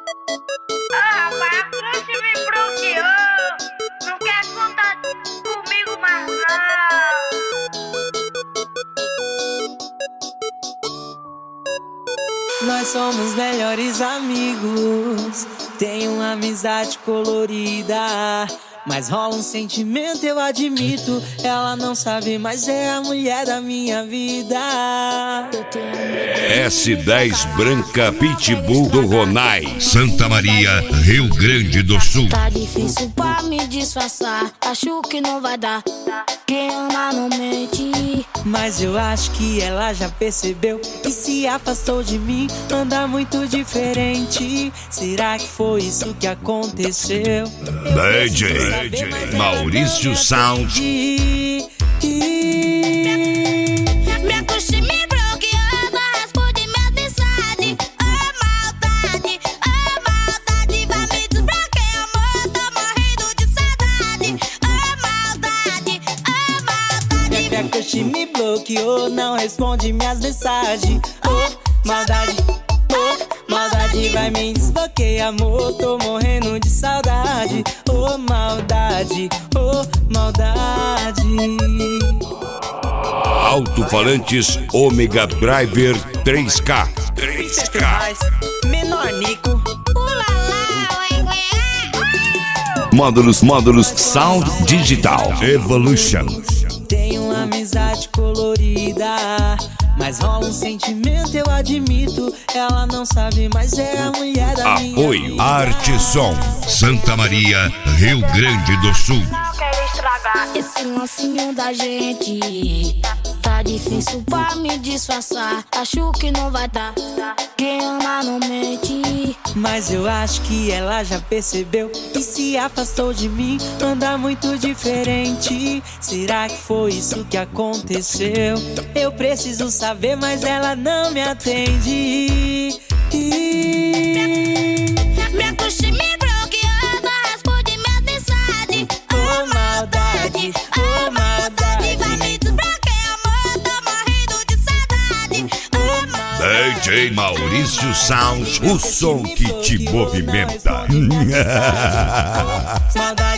Ah, rapaz, a crush me bloqueou. Não quer contar comigo mais não. Nós somos melhores amigos, tem uma amizade colorida, mas rola um sentimento, eu admito. Ela não sabe, mas é a mulher da minha vida. S10 Branca Pitbull do Ronai, Santa Maria, Rio Grande do Sul. Tá difícil pra me disfarçar, acho que não vai dar. Quem ama não mente. Mas eu acho que ela já percebeu e se afastou de mim, anda muito diferente. Será que foi isso que aconteceu? DJ Maurício Sound. Minha crush me bloqueou, não responde minha mensagem. Oh maldade, vai me desbloquear, amor, tô morrendo de saudade. Oh maldade, Minha crush me bloqueou, não responde minhas mensagens. Oh maldade, vai me desbloquear, amor, tô morrendo de saudade. Oh maldade, Alto-falantes Ômega Driver 3K. Menor Nico. Módulos Sound Digital Evolution. Tem uma amizade colorida, mas rola um sentimento, eu admito. Ela não sabe, mas é a mulher da minha vida. Apoio Arte Som, Santa Maria, Rio Grande do Sul. Quero estragar. esse lancinho da gente. Tá difícil pra me disfarçar, acho que não vai dar. Quem ama não mente. Mas eu acho que ela já percebeu e se afastou de mim, anda muito diferente. Será que foi isso que aconteceu? Eu preciso saber, mas ela não me atende. Minha crush me bloqueou, não responde minha mensagem. Oh maldade, vai me desbloquear, amor, tô morrendo de saudade. Oh maldade. DJ Maurício Sound, o som que te movimenta. Maldade.